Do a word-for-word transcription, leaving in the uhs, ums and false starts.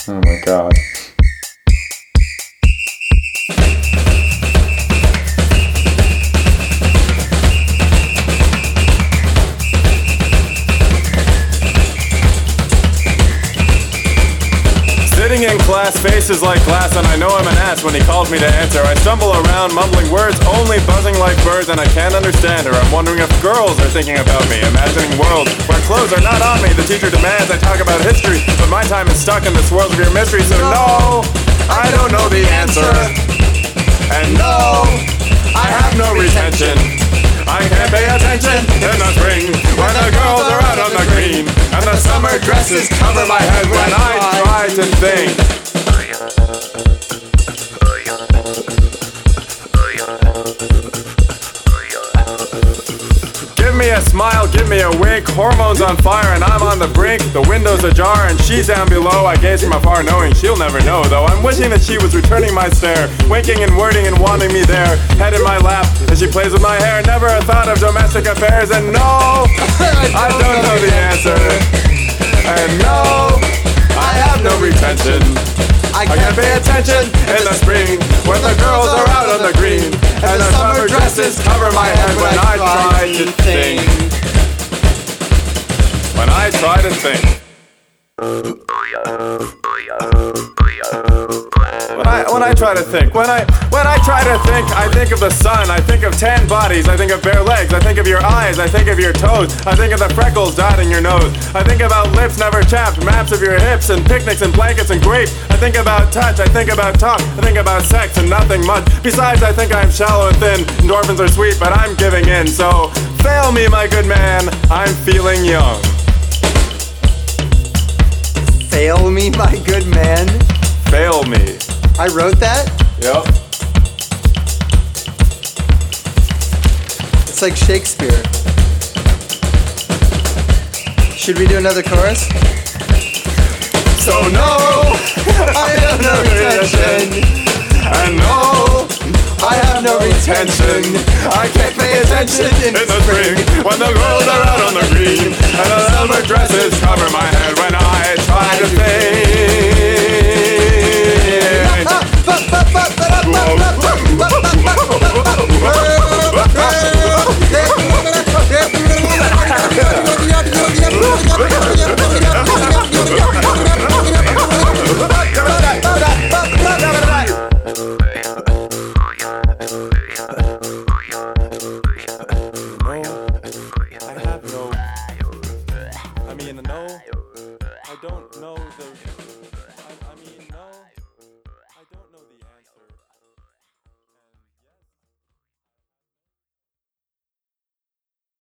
Oh my god. Sitting in class, faces like glass, and I know I'm an ass when he calls me to answer. I stumble around, mumbling words, only buzzing like birds, and I can't understand her. I'm wondering if girls are thinking about me, imagining worlds where clothes are not on me. The teacher demands I talk about history, but my time is stuck in this world of your mystery. So no, I don't know the answer, and no, I have no retention. I can't pay attention in the spring when the girls are out on the green, and the summer dresses cover my head when I try to think. Give me a smile, give me a wink, hormones on fire and I'm on the brink. The window's ajar and she's down below. I gaze from afar knowing she'll never know, though I'm wishing that she was returning my stare, winking and wording and wanting me there, head in my lap as she plays with my hair. Never a thought of domestic affairs, and no, I don't know the answer, and no, I have no retention. I can't pay attention in the spring when the girls are out on the green, and the summer dresses cover my head when I try to think. When I try to think. When I, when I try to think, when I, when I try to think, I think of the sun, I think of tan bodies, I think of bare legs, I think of your eyes, I think of your toes, I think of the freckles dotting your nose, I think about lips never chapped, maps of your hips, and picnics and blankets and grapes, I think about touch, I think about talk, I think about sex and nothing much. Besides, I think I'm shallow and thin, endorphins are sweet, but I'm giving in, so fail me, my good man, I'm feeling young. Fail me, my good man. Fail me. I wrote that? Yep. It's like Shakespeare. Should we do another chorus? So no, I have no retention. and no, I have no retention. I can't pay attention in the spring when the girls are out on the green, and the summer dresses cover my head when I try to think. I have no, I mean, no, I don't know the